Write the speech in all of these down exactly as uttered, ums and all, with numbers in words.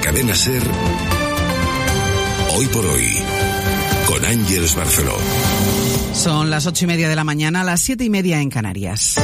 Cadena SER, Hoy por Hoy, con Ángeles Barceló. Son las ocho y media de la mañana, las siete y media en Canarias.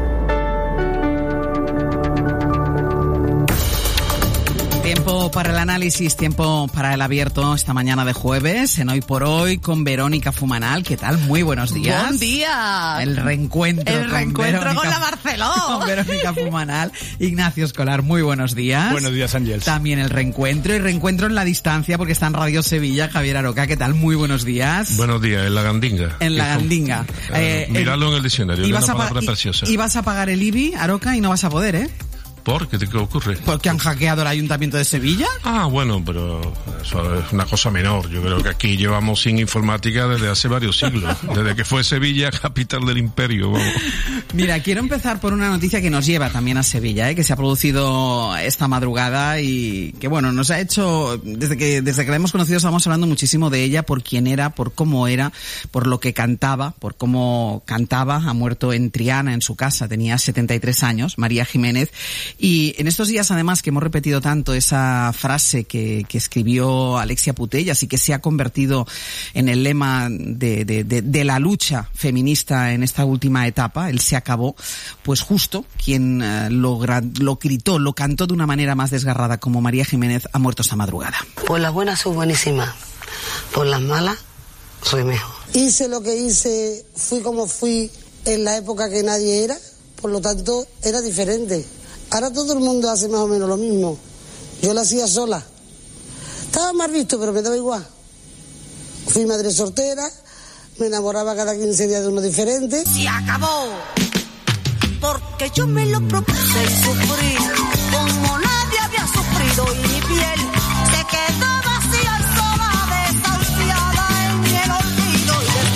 Tiempo para el análisis, tiempo para el abierto esta mañana de jueves, en Hoy por Hoy, con Verónica Fumanal. ¿Qué tal? Muy buenos días. ¡Buen día! El reencuentro. El con reencuentro Verónica, con la Barceló. Con Verónica Fumanal. Ignacio Escolar, muy buenos días. Buenos días, Ángels. También el reencuentro y reencuentro en la distancia, porque está en Radio Sevilla, Javier Aroca. ¿Qué tal? Muy buenos días. Buenos días, en la Gandinga. En la Gandinga. Eh, Míralo en el diccionario, es una palabra preciosa. Y vas a pagar el I B I, Aroca, y no vas a poder, ¿eh? ¿Por qué? ¿Qué ocurre? ¿Porque han hackeado el Ayuntamiento de Sevilla? Ah, bueno, pero eso es una cosa menor. Yo creo que aquí llevamos sin informática desde hace varios siglos. Desde que fue Sevilla capital del imperio. Vamos. Mira, quiero empezar por una noticia que nos lleva también a Sevilla, ¿eh? Que se ha producido esta madrugada y que, bueno, nos ha hecho... Desde que desde que la hemos conocido estamos hablando muchísimo de ella, por quién era, por cómo era, por lo que cantaba, por cómo cantaba. Ha muerto en Triana, en su casa, tenía setenta y tres años, María Jiménez. Y en estos días, además, que hemos repetido tanto esa frase que, que escribió Alexia Putellas y que se ha convertido en el lema de, de, de, de la lucha feminista en esta última etapa, el se acabó, pues justo quien eh, lo, lo gritó, lo cantó de una manera más desgarrada como María Jiménez ha muerto esta madrugada. Por las buenas soy buenísima, por las malas soy mejor. Hice lo que hice, fui como fui en la época que nadie era, por lo tanto era diferente. Ahora todo el mundo hace más o menos lo mismo. Yo lo hacía sola. Estaba más visto, pero me daba igual. Fui madre soltera, me enamoraba cada quince días de uno diferente. Se acabó, porque yo me lo propuse y sufrí, como nadie había sufrido, y mi piel se quedó vacía y sola, desahuciada en el olvido.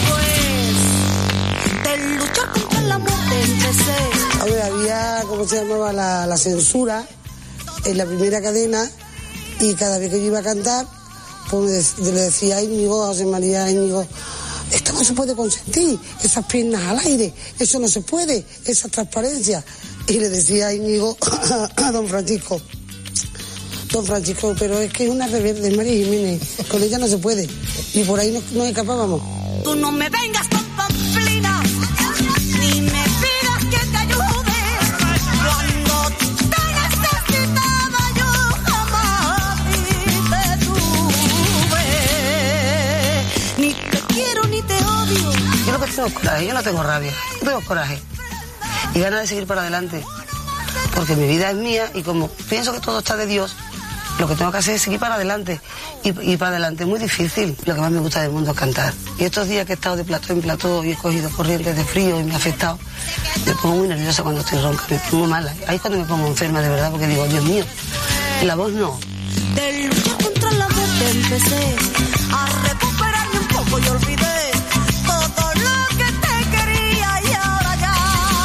Y después de luchar contra la muerte empecé. A ver, había, ¿cómo se llamaba? La, la censura en la primera cadena, y cada vez que yo iba a cantar, pues me, le decía a Íñigo, a José María Íñigo, esto no se puede consentir, esas piernas al aire, eso no se puede, esa transparencia. Y le decía a Íñigo, a don Francisco, don Francisco, pero es que es una rebelde, María Jiménez, con ella no se puede. Y por ahí nos, nos escapábamos. Tú no me vengas con pamplinas, ni me pidas que te ayude. Cuando te necesitaba yo jamás te tuve. Ni te quiero ni te odio. Yo lo que tengo es coraje, yo no tengo rabia, yo tengo coraje. Y ganas de seguir para adelante. Porque mi vida es mía y como pienso que todo está de Dios, lo que tengo que hacer es seguir para adelante. Y, y para adelante es muy difícil. Lo que más me gusta del mundo es cantar. Y estos días que he estado de plató en plató y he cogido corrientes de frío y me ha afectado, me pongo muy nerviosa cuando estoy ronca, me pongo mala. Ahí es cuando me pongo enferma de verdad, porque digo, Dios mío, la voz no. De luchar contra la muerte empecé a recuperarme un poco y olvidé todo lo que te quería, y ahora ya,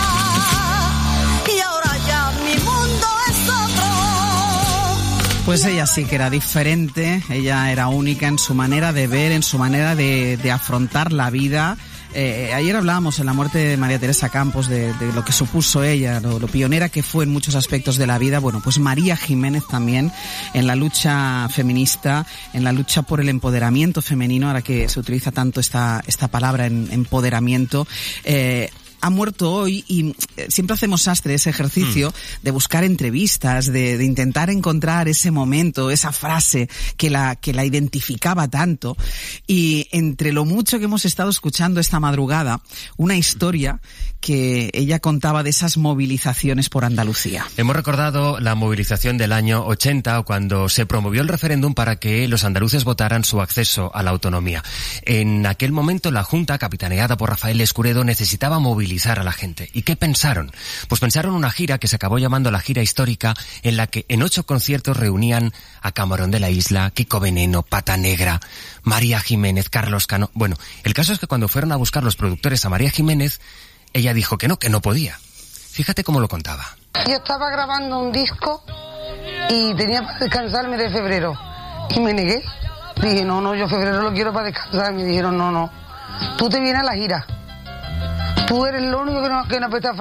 y ahora ya mi mundo es otro. Pues ella sí que era diferente, ella era única en su manera de ver, en su manera de, de afrontar la vida. Eh, ayer hablábamos en la muerte de María Teresa Campos de, de lo que supuso ella, lo, lo pionera que fue en muchos aspectos de la vida. Bueno, pues María Jiménez también en la lucha feminista, en la lucha por el empoderamiento femenino, ahora que se utiliza tanto esta, esta palabra en empoderamiento. Eh, ha muerto hoy y siempre hacemos Sastre ese ejercicio mm. de buscar entrevistas, de, de intentar encontrar ese momento, esa frase que la, que la identificaba tanto. Y entre lo mucho que hemos estado escuchando esta madrugada, una historia que ella contaba de esas movilizaciones por Andalucía. Hemos recordado la movilización del año ochenta, cuando se promovió el referéndum para que los andaluces votaran su acceso a la autonomía. En aquel momento la Junta, capitaneada por Rafael Escuredo, necesitaba movilizar a la gente. ¿Y qué pensaron? Pues pensaron una gira que se acabó llamando la gira histórica, en la que en ocho conciertos reunían a Camarón de la Isla, Kiko Veneno, Pata Negra, María Jiménez, Carlos Cano. Bueno, el caso es que cuando fueron a buscar los productores a María Jiménez, ella dijo que no, que no podía. Fíjate cómo lo contaba. Yo estaba grabando un disco y tenía para descansarme de febrero. Y me negué. Dije, no, no, yo febrero lo quiero para descansar. Me dijeron, no, no. Tú te vienes a la gira. Tú eres lo único que no, que no apesta